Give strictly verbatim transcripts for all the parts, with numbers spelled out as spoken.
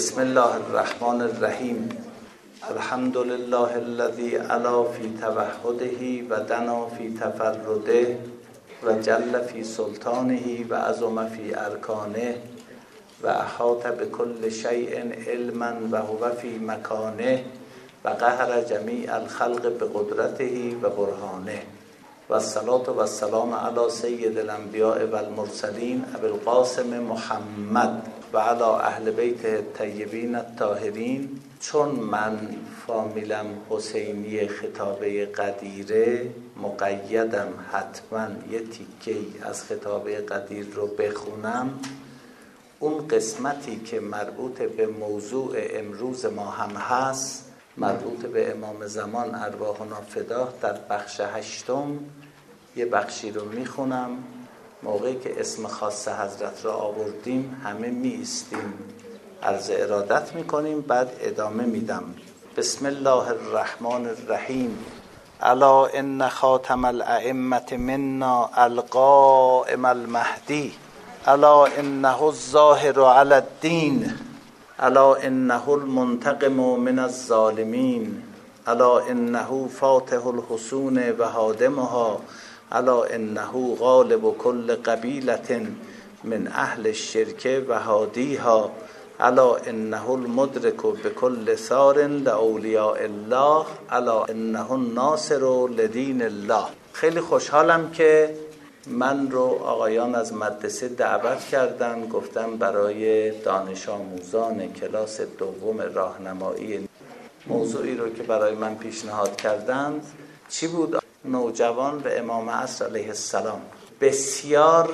بسم الله الرحمن الرحیم. الحمد لله الذي علا فی توحده و دنا فی تفرده و جل فی سلطانه و عظم فی ارکانه و احاط بكل شیء علما و هو فی مکانه و قهر جمیع الخلق بقدرته و برهانه و الصلاة و السلام علی سید الانبیاء و المرسلین ابی القاسم محمد و علی اهل بیت الطیبین الطاهرین. چون من فامیلم حسینی خطابه قدیره، مقیدم حتما یه تیکه‌ای از خطابه قدیر رو بخونم. اون قسمتی که مربوط به موضوع امروز ما هم هست، مربوط به امام زمان ارواحنا فداه، در بخش هشتم یه بخشی رو میخونم. موقعی که اسم خاص حضرت را آوردیم همه می ایستیم، عرض ارادت میکنیم، بعد ادامه میدم. بسم الله الرحمن الرحیم. الا ان خاتم الائمه منا القائم المهدی، الا انه الظاهر علی الدین، الا انه المنتقم من الظالمین، الا انه فاتح الحصون و هادمها، الا انه غالب كل قبیلة من اهل الشرک و هادیها، الا انه المدرک بكل ثار لاولیاء الله، الا انه الناصر لدین الله. خیلی خوشحالم که من رو آقایان از مدرسه دعوت کردن، گفتم برای دانش آموزان کلاس دوم راهنمایی موضوعی رو که برای من پیشنهاد کردن چی بود؟ نوجوان و امام عصر علیه السلام. بسیار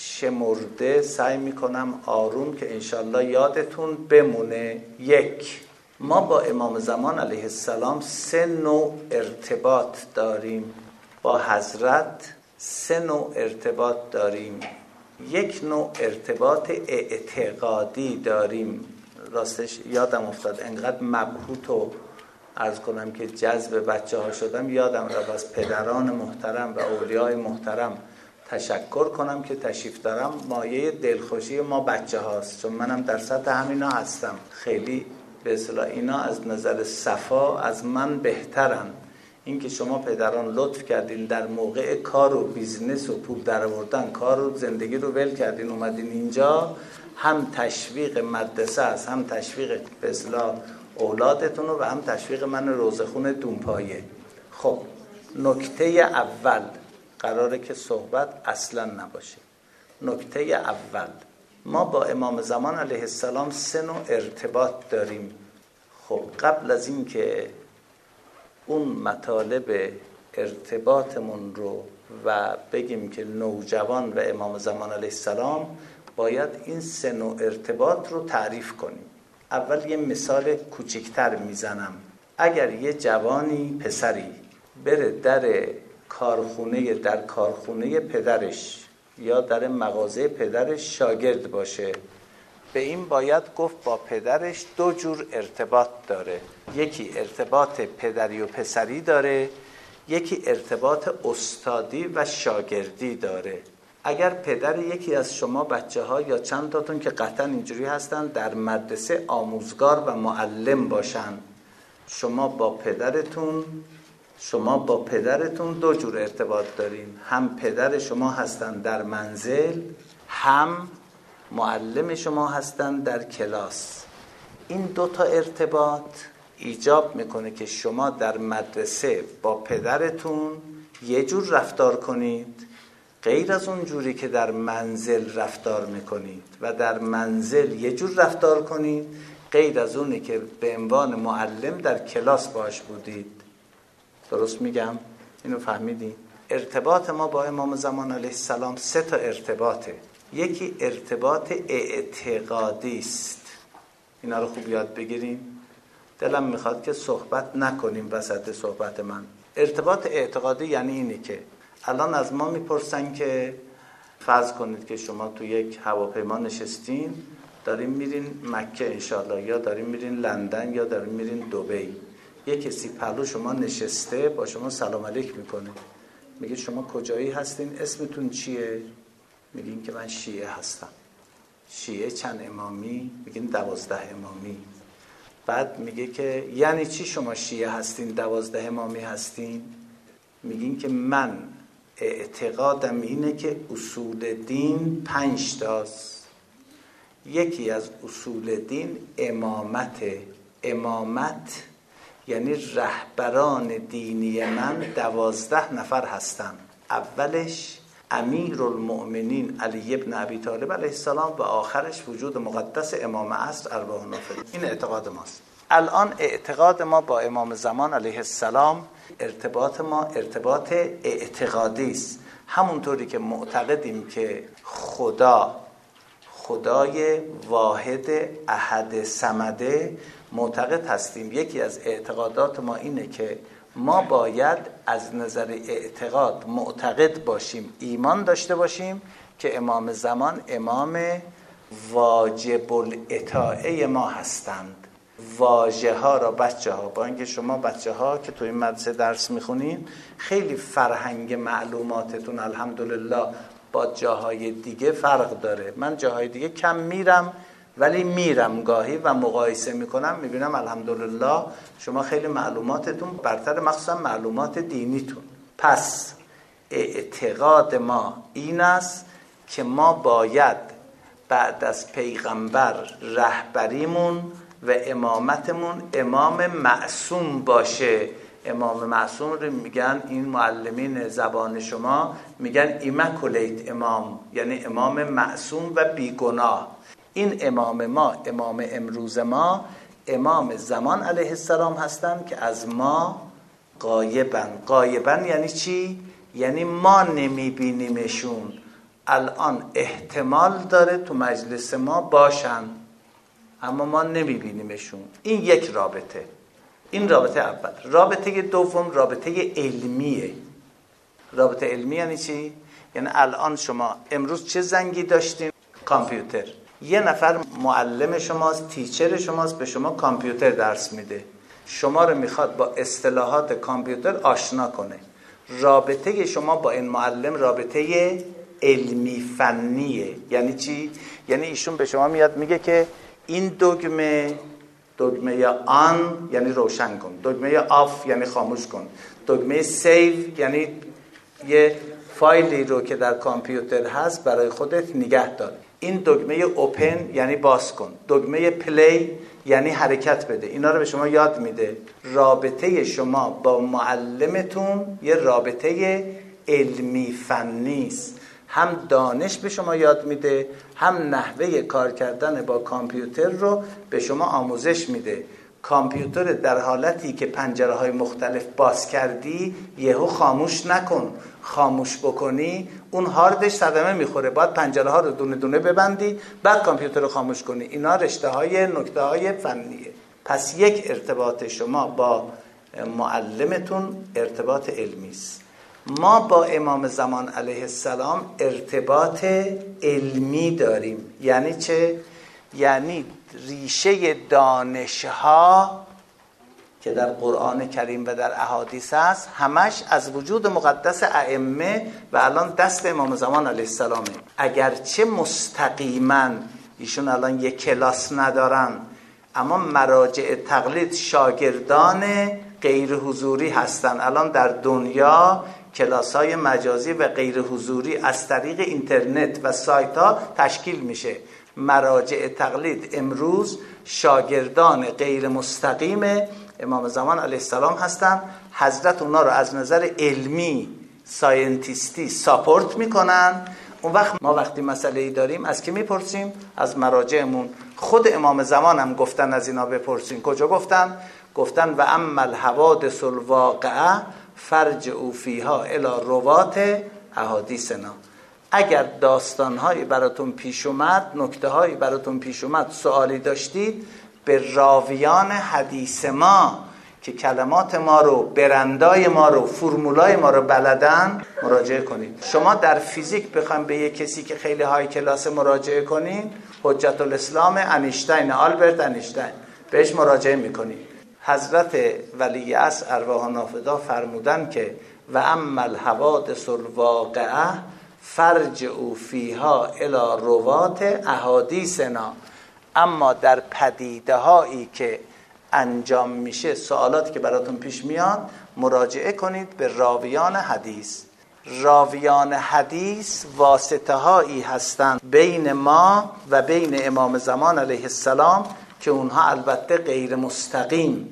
شمرده سعی میکنم آروم که انشالله یادتون بمونه. یک، ما با امام زمان علیه السلام سه نوع ارتباط داریم. با حضرت سه نوع ارتباط داریم. یک نوع ارتباط اعتقادی داریم. راستش یادم افتاد انقدر مبهوت و عرض کنم که جذب بچه ها شدم، یادم رفت از پدران محترم و اولیای محترم تشکر کنم که تشریف دارم. مایه دلخوشی ما بچه هاست، چون منم در سطح همینا هستم. خیلی به اصطلاح اینا از نظر صفا از من بهترن. این که شما پدران لطف کردین در موقع کار و بیزنس و پول در آوردن، کار و زندگی رو ول کردین اومدین اینجا، هم تشویق مدرسه است، هم تشویق به اصطلاح اولادتون و هم تشویق من روزخون دونپایه. خب نکته اول قراره که صحبت اصلا نباشه. نکته اول، ما با امام زمان علیه السلام سه نوع ارتباط داریم. خب قبل از این که اون مطالب ارتباطمون رو و بگیم که نوجوان و امام زمان علیه السلام، باید این سه نوع ارتباط رو تعریف کنیم. اول یه مثال کوچکتر میزنم. اگر یه جوانی پسری بره در کارخونه در کارخونه پدرش یا در مغازه پدرش شاگرد باشه، به این باید گفت با پدرش دو جور ارتباط داره. یکی ارتباط پدری و پسری داره، یکی ارتباط استادی و شاگردی داره. اگر پدر یکی از شما بچه ها یا چند تاتون که قطعا اینجوری هستن در مدرسه آموزگار و معلم باشن، شما با پدرتون شما با پدرتون دو جور ارتباط دارین. هم پدر شما هستن در منزل، هم معلم شما هستن در کلاس. این دو تا ارتباط ایجاب میکنه که شما در مدرسه با پدرتون یه جور رفتار کنید، غیر از اون جوری که در منزل رفتار میکنید، و در منزل یه جور رفتار کنید، غیر از اونی که به عنوان معلم در کلاس باش بودید. درست میگم؟ اینو فهمیدین؟ ارتباط ما با امام زمان علیه السلام سه تا ارتباطه. یکی ارتباط اعتقادی است. اینا رو خوب یاد بگیریم. دلم میخواد که صحبت نکنیم وسط صحبت من. ارتباط اعتقادی یعنی اینه که الان از ما میپرسن که فرض کنید که شما تو یک هواپیما نشستین، دارین میرین مکه انشالله، یا دارین میرین لندن، یا دارین میرین دبی. یک کسی پهلو شما نشسته با شما سلام علیک میکنه، میگه شما کجایی هستین، اسمتون چیه؟ میگین که من شیعه هستم. شیعه چند امامی؟ میگین دوازده امامی. بعد میگه که یعنی چی شما شیعه هستین دوازده امامی هستین؟ میگین که من اعتقادم اینه که اصول دین پنج تاست. یکی از اصول دین امامت. امامت یعنی رهبران دینی من دوازده نفر هستن. اولش امیر المؤمنین علی ابن ابی طالب علیه السلام و آخرش وجود مقدس امام عصر اربعه نافل. این اعتقاد ماست. الان اعتقاد ما با امام زمان علیه السلام ارتباط ما ارتباط اعتقادی است. همونطوری که معتقدیم که خدا خدای واحد احد صمده معتقد هستیم. یکی از اعتقادات ما اینه که ما باید از نظر اعتقاد معتقد باشیم، ایمان داشته باشیم که امام زمان امام واجب الاطاعه ما هستند. واژه ها را بچه ها، با اینکه شما بچه ها که تو این مدرسه درس میخونین خیلی فرهنگ معلوماتتون الحمدلله با جاهای دیگه فرق داره. من جاهای دیگه کم میرم ولی میرم گاهی و مقایسه میکنم، میبینم الحمدلله شما خیلی معلوماتتون برتر، مخصوصا معلومات دینیتون. پس اعتقاد ما این است که ما باید بعد از پیغمبر رهبریمون و امامتمون امام معصوم باشه. امام معصوم رو میگن این معلمین زبان شما میگن ایمکولیت امام، یعنی امام معصوم و بیگناه. این امام ما، امام امروز ما، امام زمان علیه السلام هستن که از ما غایبن. غایبن یعنی چی؟ یعنی ما نمیبینیمشون. الان احتمال داره تو مجلس ما باشن اما ما نمیبینیمشون. این یک رابطه. این رابطه اول. رابطه دوم رابطه علمیه. رابطه علمی یعنی چی؟ یعنی الان شما امروز چه زنگی داشتین؟ کامپیوتر. یه نفر معلم شماست، تیچر شماست، به شما کامپیوتر درس میده، شما رو میخواد با اصطلاحات کامپیوتر آشنا کنه. رابطه شما با این معلم رابطه علمی فنیه. یعنی چی؟ یعنی ایشون به شما میاد میگه که این دگمه دگمه آن یعنی روشن کن، دگمه آف یعنی خاموش کن، دگمه سیو یعنی یه فایلی رو که در کامپیوتر هست برای خودت نگه دار، این دگمه اوپن یعنی باز کن، دگمه پلی یعنی حرکت بده. اینا رو به شما یاد میده. رابطه شما با معلمتون یه رابطه علمی فنی است. هم دانش به شما یاد میده، هم نحوه کار کردن با کامپیوتر رو به شما آموزش میده. کامپیوتر در حالتی که پنجره های مختلف باز کردی یهو خاموش نکن. خاموش بکنی اون هاردش صدمه میخوره. باید پنجره ها رو دونه دونه ببندی بعد کامپیوتر رو خاموش کنی. اینا رشته های نکته های فنیه. پس یک ارتباط شما با معلمتون ارتباط علمی است. ما با امام زمان علیه السلام ارتباط علمی داریم. یعنی چه؟ یعنی ریشه دانشها که در قرآن کریم و در احادیث هست همش از وجود مقدس ائمه و الان دست امام زمان علیه السلامه. اگرچه مستقیما ایشون الان یک کلاس ندارن اما مراجع تقلید شاگردان غیر حضوری هستن. الان در دنیا کلاس های مجازی و غیر حضوری از طریق اینترنت و سایت ها تشکیل میشه. مراجع تقلید امروز شاگردان غیر مستقیم امام زمان علیه السلام هستن. حضرت اونا رو از نظر علمی ساینتیستی ساپورت میکنن. اون وقت ما وقتی مسئله‌ای داریم از کی میپرسیم؟ از مراجعمون. خود امام زمان هم گفتن از اینا بپرسین. کجا گفتن؟ گفتن و اما الحوادث الواقعه فرجعوا فیها الی روات احادیثنا. اگر داستانهایی براتون پیش اومد، نکته‌هایی براتون پیش اومد، سوالی داشتید، به راویان حدیث ما که کلمات ما رو، برندای ما رو، فرمولای ما رو بلدن مراجعه کنید. شما در فیزیک بخواید به یک کسی که خیلی های کلاس مراجعه کنین، حجت الاسلام انیشتین، آلبرت انیشتین، بهش مراجعه میکنید. حضرت ولی عصر ارواح نافذه فرمودن که و اما الحوادث الواقعه فرجعوا فیها الی روات احادیثنا. اما در پدیده هایی که انجام میشه، سوالاتی که براتون پیش میاد، مراجعه کنید به راویان حدیث. راویان حدیث واسطه هایی هستند بین ما و بین امام زمان علیه السلام که اونها البته غیر مستقیم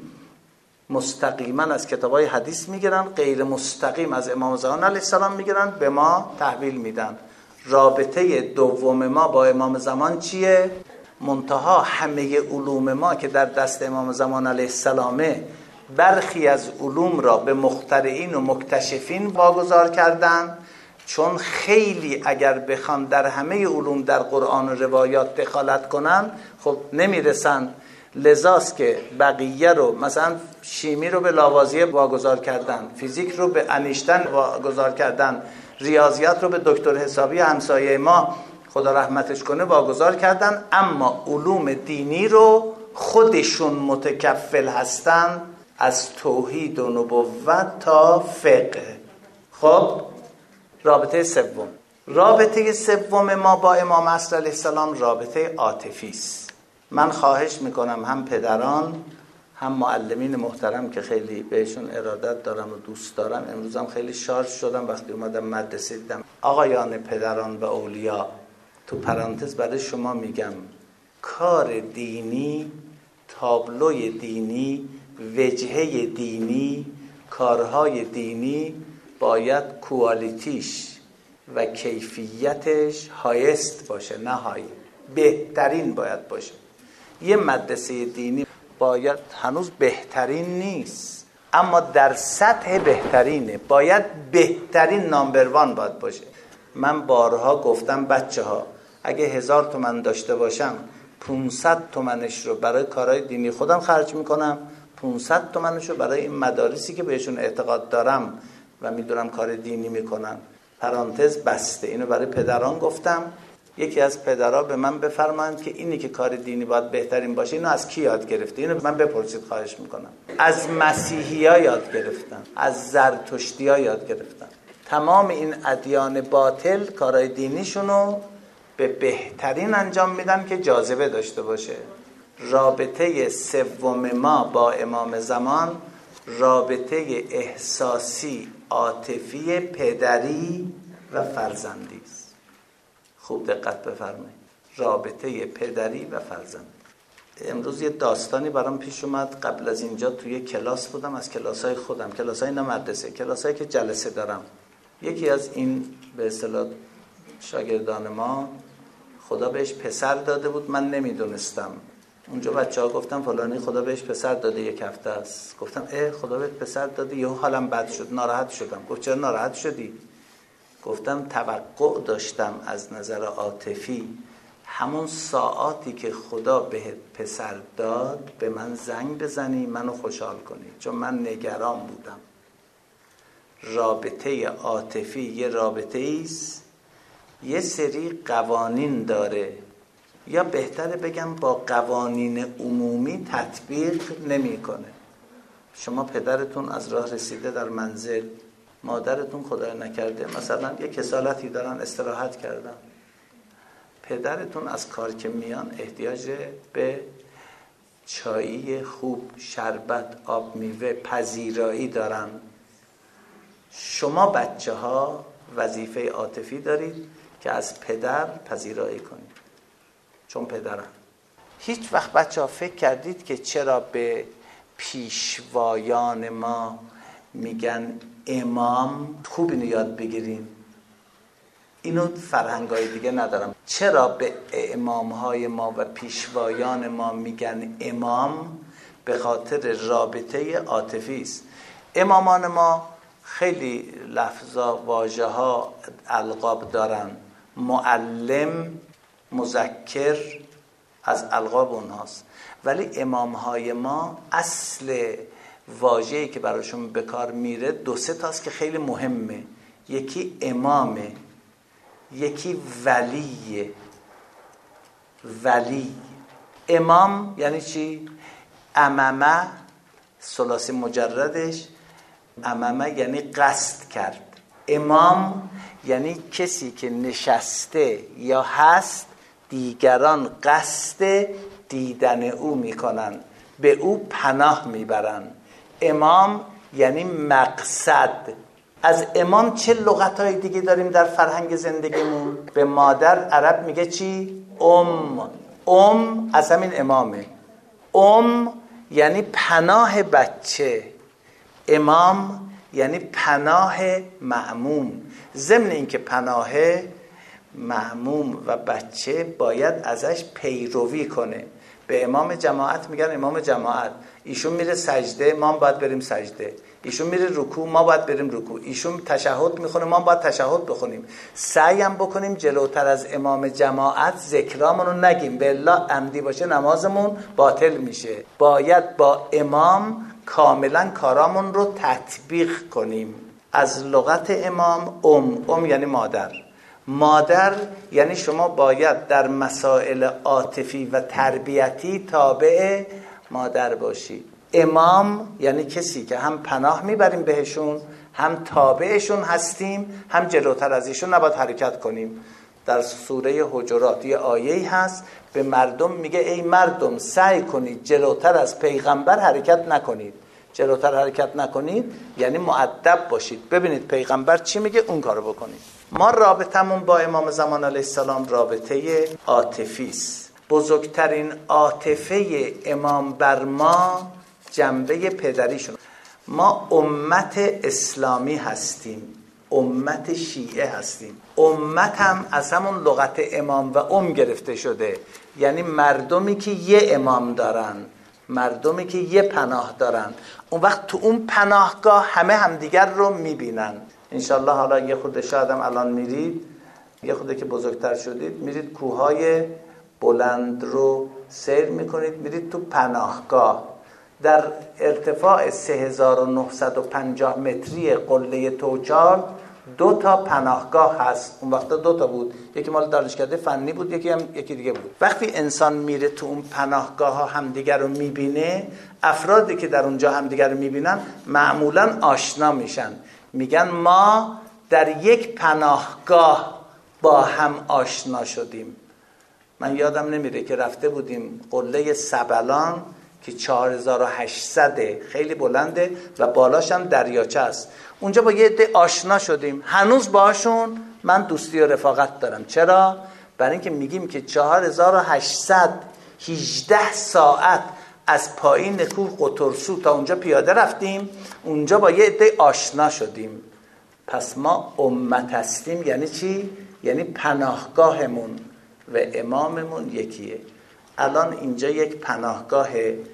مستقیما از کتابای حدیث میگیرن، غیر مستقیم از امام زمان علیه السلام میگیرن، به ما تحویل میدن. رابطه دوم ما با امام زمان چیه؟ منتها همه علوم ما که در دست امام زمان علیه السلامه، برخی از علوم را به مخترعین و مکتشفین واگذار کردن، چون خیلی اگر بخوان در همه علوم در قرآن و روایات دخالت کنن خب نمیرسن. لذاست که بقیه رو، مثلا شیمی رو به لاوازیه واگذار کردن، فیزیک رو به انیشتن واگذار کردن، ریاضیات رو به دکتر حسابی همسایه ما خدا رحمتش کنه واگذار کردن، اما علوم دینی رو خودشون متکفل هستن، از توحید و نبوت تا فقه. خب رابطه سوم رابطه سوم ما با امام عصر علیه السلام رابطه عاطفی است. من خواهش میکنم هم پدران هم معلمین محترم که خیلی بهشون ارادت دارم و دوست دارم، امروزم خیلی شارژ شدم وقتی اومدم مدرسه دیدم آقایان پدران و اولیا، تو پرانتز برای شما میگم کار دینی، تابلوی دینی، وجهه دینی، کارهای دینی باید کوالیتیش و کیفیتش هایست باشه، نه های، بهترین باید باشه. یه مدرسه دینی باید هنوز بهترین نیست، اما در سطح بهترینه، باید بهترین نامبر وان باید باشه. من بارها گفتم بچه ها اگه هزار تومن داشته باشم پونصد تومنش رو برای کارهای دینی خودم خرج میکنم، پونصد تومنش رو برای این مدارسی که بهشون اعتقاد دارم و میدونم کار دینی میکنن. پرانتز بسته. اینو برای پدران گفتم. یکی از پدرها به من بفرمایند که اینی که کار دینی باید بهترین باشه اینو از کی یاد گرفته؟ اینو من بپرسید خواهش میکنم. از مسیحی ها یاد گرفتن، از زرتشتی ها یاد گرفتن. تمام این ادیان باطل کارهای دینیشونو به بهترین انجام میدن که جاذبه داشته باشه. رابطه سوم ما با امام زمان رابطه احساسی، عاطفی، پدری و فرزندی است. خوب دقت بفرمایید. رابطه پدری و فرزند. امروز یه داستانی برام پیش اومد. قبل از اینجا توی کلاس بودم، از کلاسای خودم، کلاسای نه مدرسه، کلاسایی که جلسه دارم. یکی از این به اصطلاح شاگردان ما خدا بهش پسر داده بود، من نمیدونستم. اونجا بچه‌ها گفتم فلانی خدا بهش پسر داده، یک هفته است. گفتم اه خدا بهت پسر داده، یهو حالم بد شد، ناراحت شدم. گفت چرا ناراحت شدی؟ گفتم توقع داشتم از نظر عاطفی همون ساعاتی که خدا بهت پسر داد به من زنگ بزنی، منو خوشحال کنی، چون من نگران بودم. رابطه عاطفی یه رابطه ایست، یه سری قوانین داره، یا بهتره بگم با قوانین عمومی تطبیق نمیکنه. شما پدرتون از راه رسیده در منزل، مادرتون خدای نکرده مثلا یه کسالتی دارن استراحت کردن، پدرتون از کار که میان احتیاج به چایی خوب، شربت، آب میوه، پذیرایی دارن. شما بچه ها وظیفه عاطفی دارید که از پدر پذیرایی کنید، چون پدرن. هیچ وقت بچه ها فکر کردید که چرا به پیشوایان ما میگن امام؟ خوب اینو یاد بگیرین، اینو فرهنگای دیگه ندارم. چرا به امامهای ما و پیشوایان ما میگن امام؟ به خاطر رابطه عاطفی است. امامان ما خیلی لفظا، واژه ها، القاب دارن. معلم، مذکر از القاب اونهاست، ولی امامهای ما اصل واژه‌ای که براشون به کار میره دو سه تاست که خیلی مهمه. یکی امامه، یکی ولیه. ولی امام یعنی چی؟ امامه ثلاثی مجردش، امامه یعنی قصد کرد. امام یعنی کسی که نشسته یا هست، دیگران قصد دیدن او میکنن، به او پناه میبرن. امام یعنی مقصد. از امام چه لغت‌های دیگه داریم در فرهنگ زندگیمون؟ به مادر عرب میگه چی؟ ام. ام از همین امامه. ام یعنی پناه بچه، امام یعنی پناه مأموم. ضمن این که پناه مأموم و بچه باید ازش پیروی کنه. به امام جماعت میگن امام جماعت. ایشون میره سجده، ما هم باید بریم سجده. ایشون میره رکوع، ما باید بریم رکوع. ایشون تشهد میخونه، ما هم باید تشهد بخونیم. سعی هم بکنیم جلوتر از امام جماعت ذکرامون رو نگیم، به الله عمدی باشه نمازمون باطل میشه. باید با امام کاملا کارامون رو تطبیق کنیم. از لغت امام ام. ام یعنی مادر. مادر یعنی شما باید در مسائل عاطفی و تربیتی تابع مادر باشید. امام یعنی کسی که هم پناه میبریم بهشون، هم تابعشون هستیم، هم جلوتر از ایشون نباید حرکت کنیم. در سوره حجرات یه آیه‌ای هست به مردم میگه ای مردم سعی کنید جلوتر از پیغمبر حرکت نکنید. جلوتر حرکت نکنید یعنی مؤدب باشید. ببینید پیغمبر چی میگه، اون کارو بکنید. ما رابطمون با امام زمان علیه السلام رابطه عاطفی است. بزرگترین عاطفه امام بر ما جنبه پدریشون. ما امت اسلامی هستیم، امت شیعه هستیم. امت هم از همون لغت امام و ام گرفته شده، یعنی مردمی که یه امام دارن، مردمی که یه پناه دارن. اون وقت تو اون پناهگاه همه همدیگر رو میبینن. انشالله حالا یه خورده شاید هم الان میرید، یه خورده که بزرگتر شدید میرید کوههای بلند رو سیر میکنید، میرید تو پناهگاه. در ارتفاع سه هزار و نهصد و پنجاه متری قله توچال دو تا پناهگاه هست. اون وقتا دو تا بود، یکی مال دانشکده فنی بود، یکی هم یکی دیگه بود. وقتی انسان میره تو اون پناهگاه ها همدیگر رو میبینه، افرادی که در اونجا همدیگر رو میبینن معمولا آشنا میشن، میگن ما در یک پناهگاه با هم آشنا شدیم. من یادم نمیره که رفته بودیم قله سبلان که چهار هزار و هشتصد خیلی بلنده و بالاش هم دریاچه است. اونجا با یه عده آشنا شدیم، هنوز باهاشون من دوستی و رفاقت دارم. چرا؟ برای اینکه میگیم که چهار هزار و هشتصد و هجده ساعت از پایین کوه قطرسو تا اونجا پیاده رفتیم، اونجا با یه عده آشنا شدیم. پس ما امت هستیم. یعنی چی؟ یعنی پناهگاهمون و اماممون یکیه. الان اینجا یک پناهگاه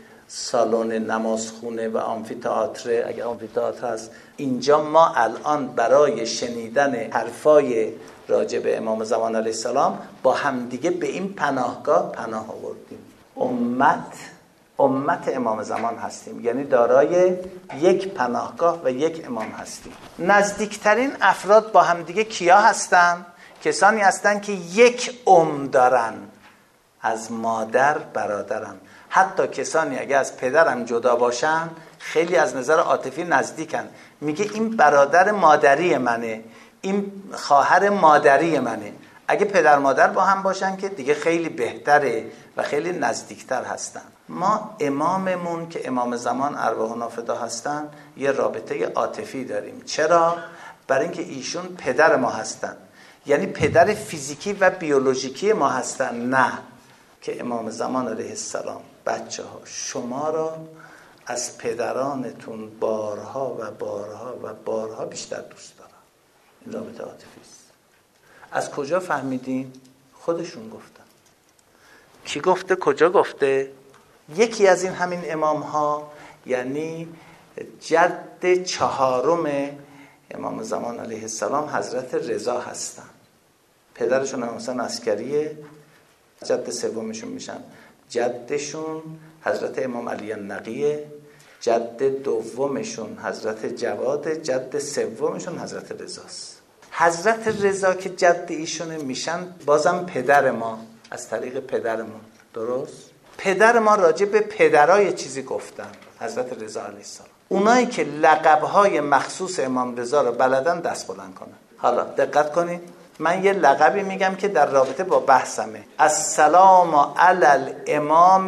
سالن نمازخونه و آمفی‌تئاتر، اگر آمفی‌تئاتر هست، اینجا ما الان برای شنیدن حرفای راجع به امام زمان علیه السلام با همدیگه به این پناهگاه پناه آوردیم. امت امت امام زمان هستیم، یعنی دارای یک پناهگاه و یک امام هستیم. نزدیکترین افراد با همدیگه کیا هستن؟ کسانی هستن که یک ام دارن، از مادر برادرم. حتی کسانی اگه از پدرم جدا باشن خیلی از نظر عاطفی نزدیکن. میگه این برادر مادری منه، این خواهر مادری منه. اگه پدر مادر با هم باشن که دیگه خیلی بهتره و خیلی نزدیکتر هستن. ما اماممون که امام زمان ارواحنا فدا هستن یه رابطه عاطفی داریم. چرا؟ برای اینکه ایشون پدر ما هستن، یعنی پدر فیزیکی و بیولوژیکی ما هستن. نه که امام زمان علیه السلام بچه ها شما را از پدرانتون بارها و بارها و بارها بیشتر دوست دارن. این رابطه عاطفی است. از کجا فهمیدین؟ خودشون گفتن. کی گفته؟ کجا گفته؟ یکی از این همین امام ها، یعنی جد چهارم امام زمان علیه السلام حضرت رضا هستن. پدرشون هم حسین عسکریه، جد سومشون میشن. جدشون حضرت امام علی النقیه، جد دومشون حضرت جواد، جد سومشون حضرت رضاست. حضرت رضا که جد ایشون میشن بازم پدر ما، از طریق پدرمون. درست؟ پدر ما راجع به پدرای چیزی گفتن. حضرت رضا علیه السلام اونایی که لقب‌های مخصوص امام رضا رو بلدن دست بلند کنن. حالا دقت کنید، من یه لقبی میگم که در رابطه با بحثمه. السلام علی الامام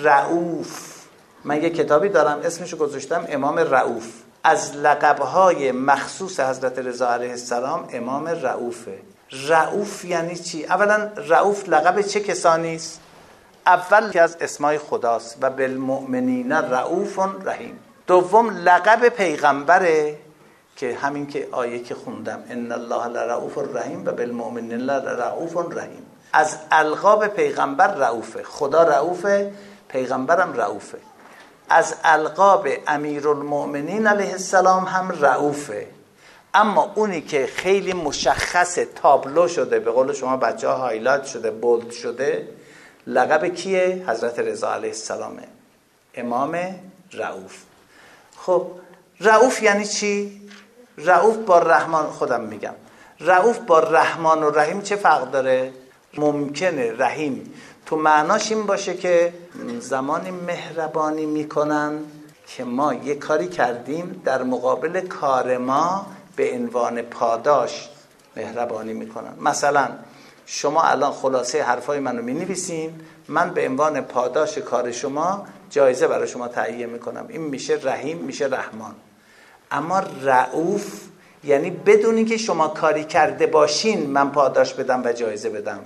رؤوف. من یه کتابی دارم اسمشو گذاشتم امام رؤوف. از لقب‌های مخصوص حضرت رضا علیه السلام امام رؤوفه. رؤوف یعنی چی؟ اولا رؤوف لقب چه کسانی است؟ اول که از اسمای خداست و بالمؤمنین رؤوف رحیم. دوم لقب پیغمبره که همین که آیه که خوندم ان الله لرؤوف رحیم و بالمؤمنین لرؤوف رحیم. از القاب پیغمبر رؤوفه. خدا رؤوفه، پیغمبرم رؤوفه. از القاب امیرالمؤمنین علیه السلام هم رؤوفه. اما اونی که خیلی مشخص تابلو شده، به قول شما بچه ها هایلایت شده، بولد شده، لقب کیه؟ حضرت رضا علیه السلامه، امام رؤوف. خب رؤوف یعنی چی؟ رؤوف با رحمان، خودم میگم رؤوف با رحمان و رحیم چه فرق داره؟ ممکنه رحیم تو معناش این باشه که زمانی مهربانی میکنن که ما یه کاری کردیم در مقابل کار ما به عنوان پاداش مهربانی میکنن. مثلا شما الان خلاصه حرفای منو مینویسین، من به عنوان پاداش کار شما جایزه برای شما تهیه میکنم. این میشه رحیم، میشه رحمان. اما رؤوف یعنی بدون اینکه شما کاری کرده باشین من پاداش بدم و جایزه بدم.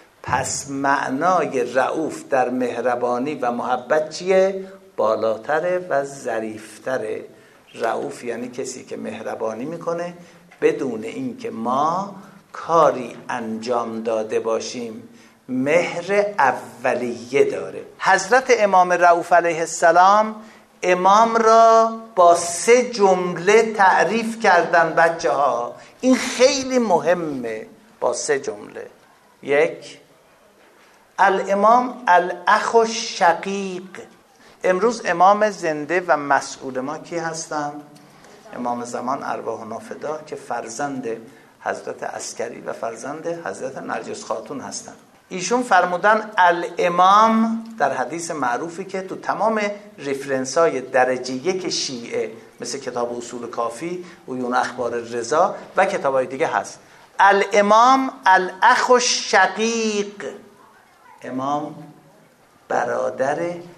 پس معنای رؤوف در مهربانی و محبت چیه؟ بالاتره و ظریفتره. رؤوف یعنی کسی که مهربانی میکنه بدون اینکه ما کاری انجام داده باشیم. مهر اولیه داره. حضرت امام رؤوف علیه السلام امام را با سه جمله تعریف کردن بچه ها. این خیلی مهمه، با سه جمله. یک، الامام الاخ الشقیق. امروز امام زنده و مسئول ما کی هستن؟ امام زمان ارواحنا فدا که فرزند حضرت عسکری و فرزند حضرت نرجس خاتون هستن. ایشون فرمودن الامام در حدیث معروفی که تو تمام ریفرنس های درجه یک شیعه مثل کتاب اصول کافی، عیون اخبار رضا و کتاب های دیگه هست. الامام الاخ الشقیق. امام برادر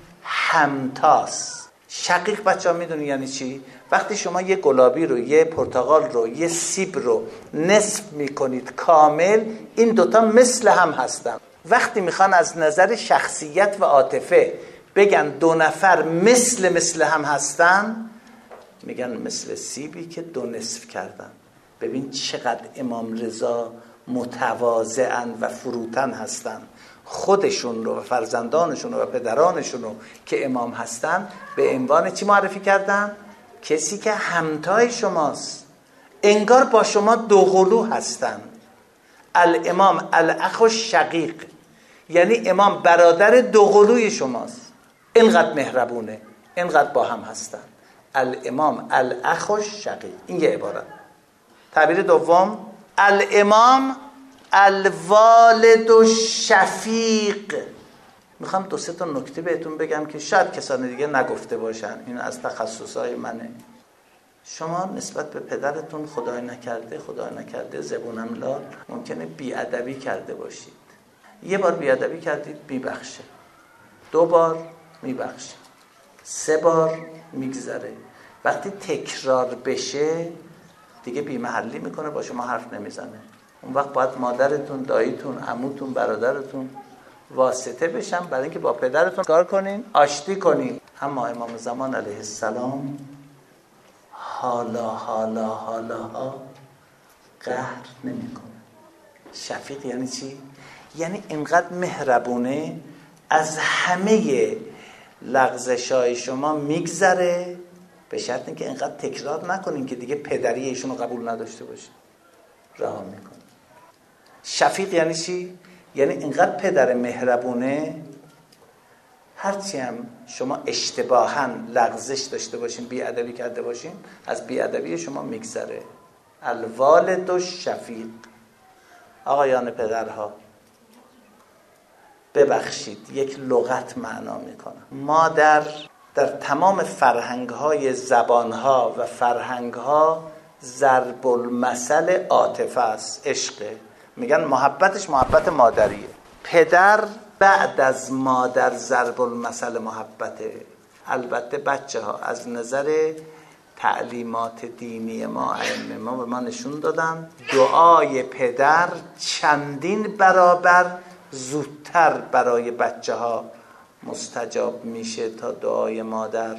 همتاست. شقیق بچه ها میدونی یعنی چی؟ وقتی شما یه گلابی رو، یه پرتقال رو، یه سیب رو نصف میکنید کامل، این دوتا مثل هم هستن. وقتی میخوان از نظر شخصیت و عاطفه بگن دو نفر مثل مثل هم هستن، میگن مثل سیبی که دو نصف کردن. ببین چقدر امام رضا متواضعن و فروتن هستن. خودشون رو و فرزندانشون رو و پدرانشون رو که امام هستن به عنوان چی معرفی کردن؟ کسی که همتای شماست، انگار با شما دوقلو هستن. الامام الاخ الشقیق یعنی امام برادر دوقلوی شماست. اینقدر مهربونه، اینقدر با هم هستن. الامام الاخ الشقیق. این یه عبارت. تعبیر دوم، الامام الوالد الشفیق. میخوام دو سه تا نکته بهتون بگم که شاید کسان دیگه نگفته باشن. این از تخصصهای منه. شما نسبت به پدرتون خدای نکرده خدای نکرده زبونم لال ممکنه بیادبی کرده باشید. یه بار بیادبی کردید میبخشه، دو بار میبخشه، سه بار میگذره. وقتی تکرار بشه دیگه بی‌محلی میکنه، با شما حرف نمیزنه. اون وقت باید مادرتون، داییتون، عموتون، برادرتون واسطه بشن برای اینکه با پدرتون کار کنین، آشتی کنین. اما امام زمان علیه السلام حالا حالا حالا ها قهر نمیکنه. شفیق یعنی چی؟ یعنی اینقدر مهربونه از همه لغزشای شما میگذره، به شرط اینکه اینقدر تکرار نکنین که دیگه پدری ایشونو قبول نداشته باشین، رها میکنه. شفیق یعنی چی؟ یعنی اینقدر پدر مهربونه هرچی هم شما اشتباهاً لغزش داشته باشین، بیادبی کرده باشین، از بیادبی شما میگذره. الوالد و شفیق. آقایان پدرها ببخشید یک لغت معنا میکنم. مادر در تمام فرهنگ‌های زبان‌ها و فرهنگ‌ها ضرب المثل عاطفه است، عشقه. میگن محبتش محبت مادریه. پدر بعد از مادر ضرب المثل محبته. البته بچه ها از نظر تعلیمات دینی ما ائمه ما به ما نشون دادن دعای پدر چندین برابر زودتر برای بچه ها مستجاب میشه تا دعای مادر.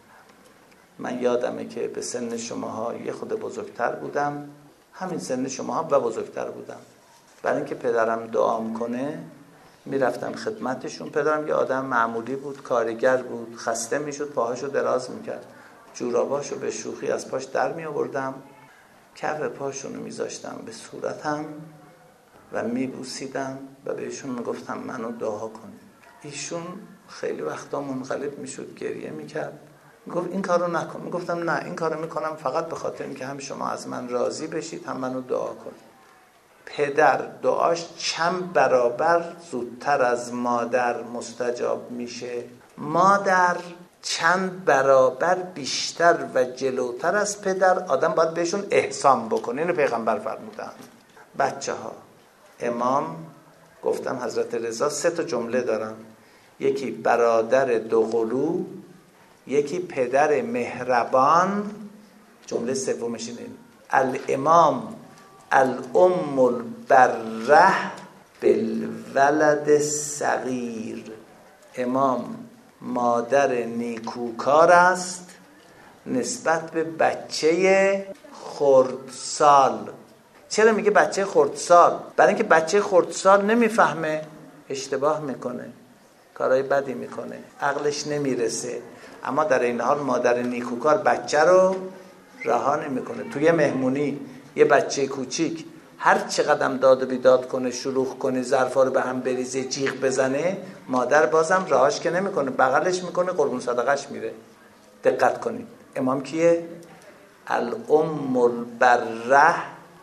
من یادمه که به سن شماها یه خود بزرگتر بودم، همین سن شماها و بزرگتر بودم. برای اینکه پدرم دعام کنه میرفتم خدمتشون. پدرم یه آدم معمولی بود، کارگر بود، خسته میشد پاهاشو دراز میکرد، جوراباشو به شوخی از پاش در می آوردم، کف پاشونو میذاشتم به صورتم و میبوسیدم و بهشون میگفتم منو دعا کن. ایشون خیلی وقتا منقلب میشد، گریه میکرد، میگفت این کارو نکن. میگفتم نه، این کارو میکنم فقط به خاطر اینکه هم شما از من راضی بشید هم منو دعا کن. پدر دعاش چند برابر زودتر از مادر مستجاب میشه. مادر چند برابر بیشتر و جلوتر از پدر. آدم باید بهشون احسان بکنه. اینو پیغمبر فرمودن. بچه ها امام گفتم حضرت رضا سه تا جمله دارن، یکی برادر دوقلو، یکی پدر مهربان، جمله سومش اینه الامام الام البره بالولد الصغیر. امام مادر نیکوکار است نسبت به بچه خردسال. چرا میگه بچه خردسال؟ برای اینکه بچه خردسال نمیفهمه، اشتباه میکنه، کارهای بدی میکنه، عقلش نمیرسه. اما در این حال مادر نیکوکار بچه رو رها نمیکنه. توی مهمونی یه بچه کوچیک هر چقدر داد و بیداد کنه، شلوغ کنه، ظرفا رو به هم بریزه، جیغ بزنه، مادر بازم رهاش که نمیکنه، بغلش میکنه، قربون صدقش میره. دقت کنید. امام کیه؟ الام البره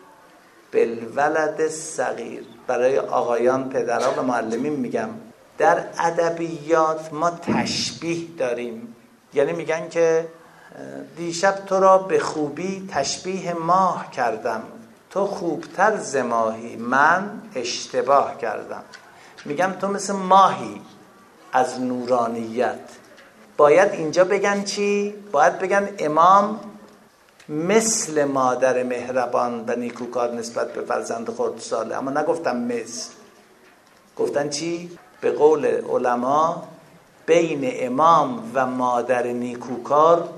بالولد الصغیر. برای آقایان پدرها و معلمین میگم در ادبیات ما تشبیه داریم. یعنی میگن که دیشب تو را به خوبی تشبیه ماه کردم، تو خوبتر ز ماهی، من اشتباه کردم. میگم تو مثل ماهی از نورانیت. باید اینجا بگن چی؟ باید بگن امام مثل مادر مهربان و نیکوکار نسبت به فرزند خردساله. اما نگفتم مثل، گفتن چی؟ به قول علما بین امام و مادر نیکوکار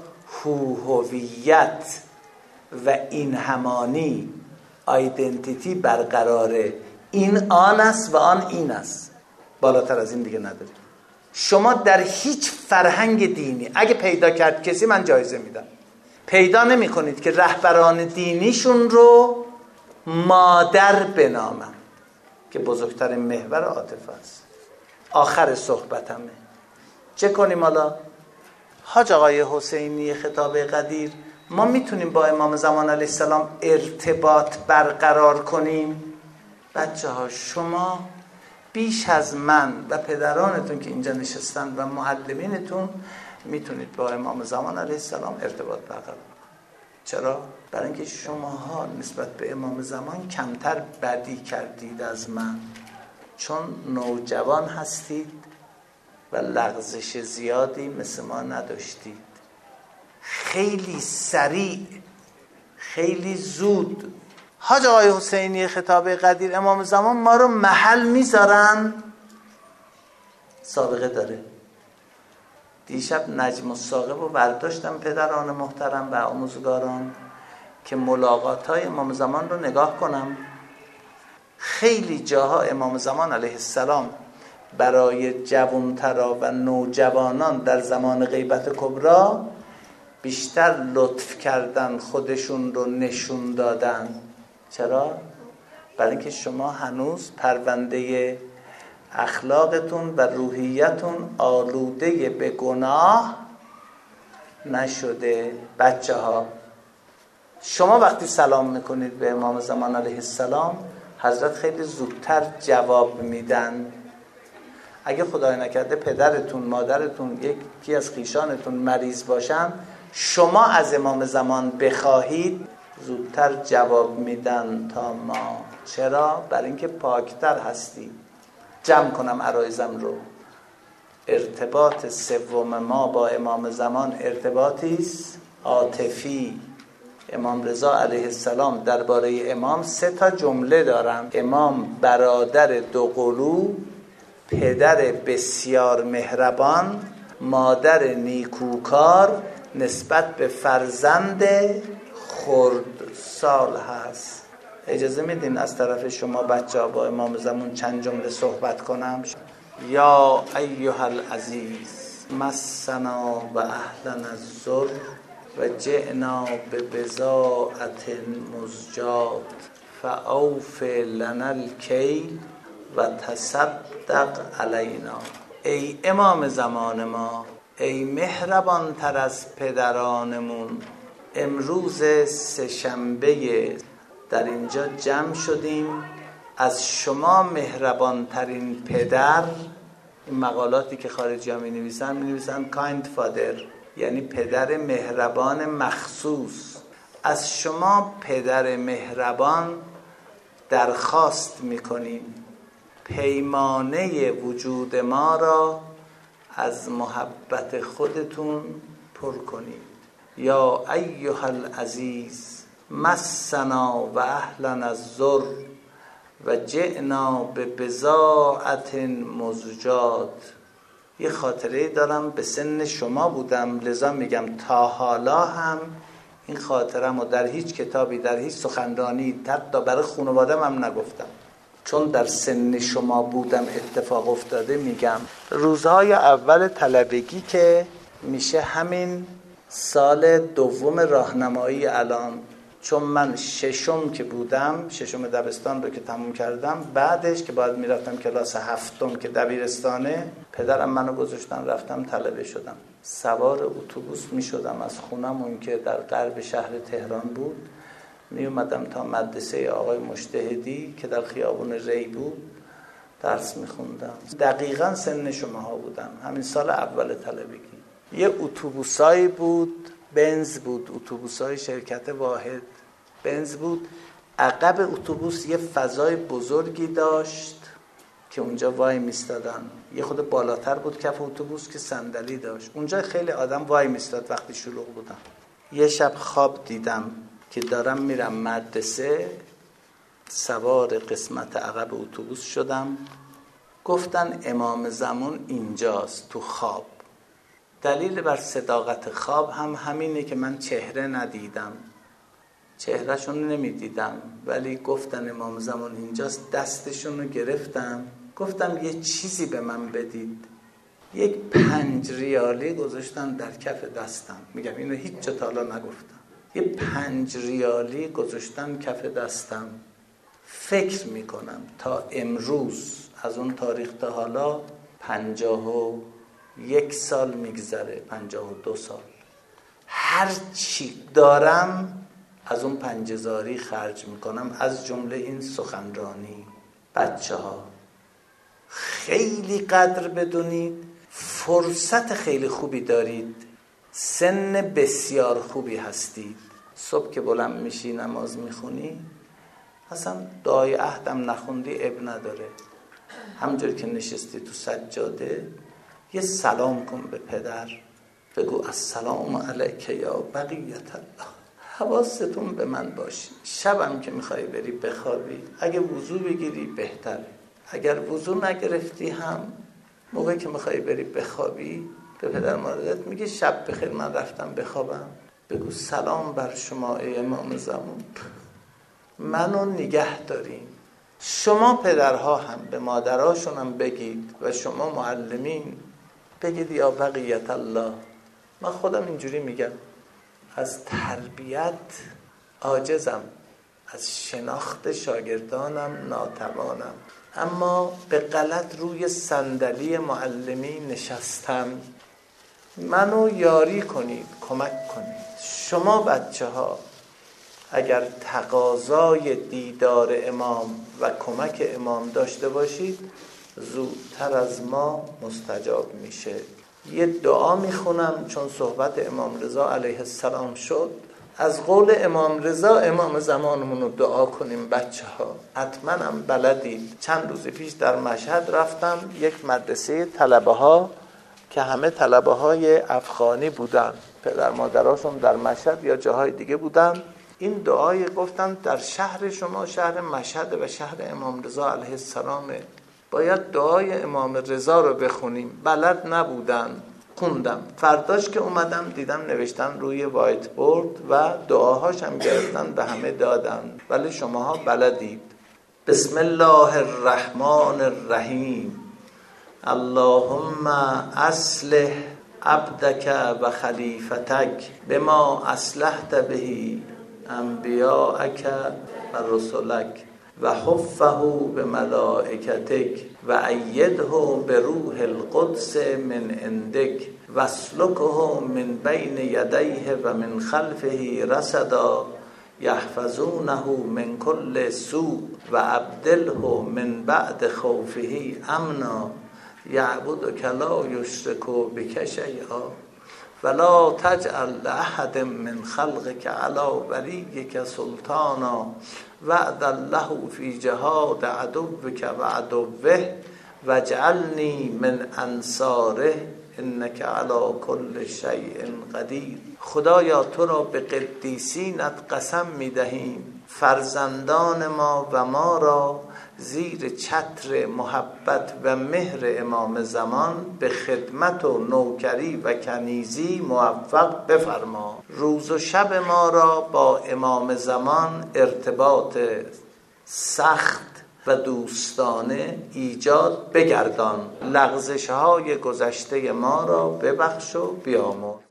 هویت و این همانی، آیدنتیتی برقراره. این آن است و آن این است، بالاتر از این دیگه نداره. شما در هیچ فرهنگ دینی اگه پیدا کرد کسی، من جایزه میدم، پیدا نمی کنید که رهبران دینیشون رو مادر بنامن، که بزرگترین محور عاطفه است. آخر صحبتمه. چه کنیم حالا؟ حاج آقای حسینی خطاب قدیر، ما میتونیم با امام زمان علیه السلام ارتباط برقرار کنیم؟ بچه ها شما بیش از من و پدرانتون که اینجا نشستن و معلمینتون میتونید با امام زمان علیه السلام ارتباط برقرار کنید. چرا؟ برای اینکه شماها نسبت به امام زمان کمتر بدی کردید از من، چون نوجوان هستید و لغزش زیادی مثل ما نداشتید. خیلی سریع، خیلی زود حاج آقای حسینی خطاب قدیر امام زمان ما رو محل میذارن. سابقه داره. دیشب نجم الثاقب رو برداشتم پدران محترم و آموزگاران که ملاقات های امام زمان رو نگاه کنم. خیلی جاها امام زمان علیه السلام برای جوانترا و نوجوانان در زمان غیبت کبرا بیشتر لطف کردن، خودشون رو نشون دادن. چرا؟ برای اینکه شما هنوز پرونده اخلاقتون و روحیتون آلوده به گناه نشده. بچه ها شما وقتی سلام میکنید به امام زمان علیه السلام، حضرت خیلی زودتر جواب میدن. اگه خدای نکرده پدرتون، مادرتون، یکی از خویشانتون مریض باشن، شما از امام زمان بخواهید زودتر جواب میدن تا ما. چرا؟ برای اینکه پاکتر هستی. جمع کنم عرایزم رو. ارتباط سوم ما با امام زمان ارتباطی است عاطفی. امام رضا علیه السلام درباره امام سه تا جمله دارن: امام برادر دوقلو، پدر بسیار مهربان، مادر نیکوکار، نسبت به فرزند خردسال هست. اجازه میدین از طرف شما بچه ها با امام زمان چند جمله صحبت کنم؟ یا ایها العزیز مسنا و اهلنا الضر و جئنا به بضاعة مزجاة فاوف لنا الکیل و تصدق علینا. ای امام زمان ما، ای مهربان تر از پدرانمون، امروز سه‌شنبه در اینجا جمع شدیم. از شما مهربان ترین پدر، این مقالاتی که خارجی ها می نویسن می نویسن kind father، یعنی پدر مهربان مخصوص. از شما پدر مهربان درخواست می کنیم پیمانه وجود ما را از محبت خودتون پر کنید. یا ایها العزیز مسنا و اهلنا الضر و جئنا به بضاعة مزجاة. یه خاطره دارم، به سن شما بودم، لذا میگم تا حالا هم این خاطرم رو در هیچ کتابی، در هیچ سخنرانی، حتی برای خانواده‌م هم نگفتم، چون در سن شما بودم اتفاق افتاده. میگم روزهای اول طلبگی که میشه همین سال دوم راهنمایی الان، چون من ششم که بودم، ششم دبستان رو که تموم کردم، بعدش که باید میرفتم کلاس هفتم که دبیرستانه، پدرم منو گذاشتن رفتم طلبه شدم. سوار اتوبوس میشدم از خونمون که در غرب شهر تهران بود، می اومدم تا مدرسه آقای مجتهدی که در خیابون ری بود درس میخوندم. دقیقاً سن شماها بودم، همین سال اول طلبگی. یه اتوبوسایی بود، بنز بود، اتوبوسای شرکت واحد بنز بود. عقب اتوبوس یه فضای بزرگی داشت که اونجا وای میستادن. یه خود بالاتر بود کف اتوبوس که صندلی داشت. اونجا خیلی آدم وای میستاد وقتی شلوغ بودن. یه شب خواب دیدم که دارم میرم مدرسه، سوار قسمت عقب اتوبوس شدم، گفتن امام زمان اینجاست تو خواب. دلیل بر صداقت خواب هم همینه که من چهره ندیدم، چهرهشون نمیدیدم، ولی گفتن امام زمان اینجاست. دستشون رو گرفتم، گفتم یه چیزی به من بدید. یک پنج ریالی گذاشتن در کف دستم. میگم اینو هیچ جا تا حالا نگفتم. یه پنج ریالی گذاشتن کف دستم. فکر میکنم تا امروز، از اون تاریخ تا حالا پنجاه و یک سال میگذره، پنجاه و دو سال. هر چی دارم از اون پنجه‌زاری خرج میکنم، از جمله این سخنرانی. بچه ها خیلی قدر بدونید، فرصت خیلی خوبی دارید، سن بسیار خوبی هستید. صبح که بلند میشی نماز میخونی، اصلا دعای عهدم نخوندی اب نداره، همونجوری که نشستی تو سجاده یه سلام کن به پدر، بگو السلام علیک یا بقیت الله. حواستون به من باشه. شبم که میخوای بری بخوابی، اگه وضو بگیری بهتره، اگر وضو نگرفتی هم موقعی که میخوای بری بخوابی به پدر مادرت میگی شب بخیر من رفتم بخوابم، بگو سلام بر شما ای امام زمان، منو نگه دارین. شما پدرها هم به مادرهاشون هم بگید و شما معلمین بگید یا بقیت الله. من خودم اینجوری میگم، از تربیت عاجزم، از شناخت شاگردانم ناتوانم، اما به غلط روی صندلی معلمی نشستم. منو یاری کنید، کمک کنید. شما بچه ها اگر تقاضای دیدار امام و کمک امام داشته باشید، زودتر از ما مستجاب میشه. یه دعا میخونم چون صحبت امام رضا علیه السلام شد. از قول امام رضا امام زمانمون رو دعا کنیم بچه ها. حتما هم بلدید. چند روز پیش در مشهد رفتم یک مدرسه طلبه ها که همه طلبه های افغانی بودن، پدر مادراشون در مشهد یا جاهای دیگه بودن. این دعای گفتن در شهر شما، شهر مشهد و شهر امام رضا علیه السلام، باید دعای امام رضا رو بخونیم. بلد نبودن، خوندم. فرداش که اومدم دیدم نوشتن روی وایت بورد و دعاهاش هم گرفتن به همه دادن، ولی شماها بلدید. بسم الله الرحمن الرحیم. اللهم اصلح عبدک و خلیفتک بما اصلحت به انبیاءک و رسولک و حفه به ملائکتک و ایده به روح القدس من عندک و اسلکه من بین یدیه و من خلفه رصدا یحفظونه من کل سوء و ابدله من بعد خوفه امنا یعبدک لا یشرک بک شیئا ولا تجعل لأحد من خلقك على ولیک سلطانا وعد الله فی جهاد عدوک و عدوه واجعلنی من انصاره انک علی کل شیء قدیر. خدایا تو را به قدیسینت قسم می دهیم فرزندان ما و ما را زیر چتر محبت و مهر امام زمان به خدمت و نوکری و کنیزی موفق بفرما. روز و شب ما را با امام زمان ارتباط سخت و دوستانه ایجاد بگردان. لغزش های گذشته ما را ببخش و بیامرز.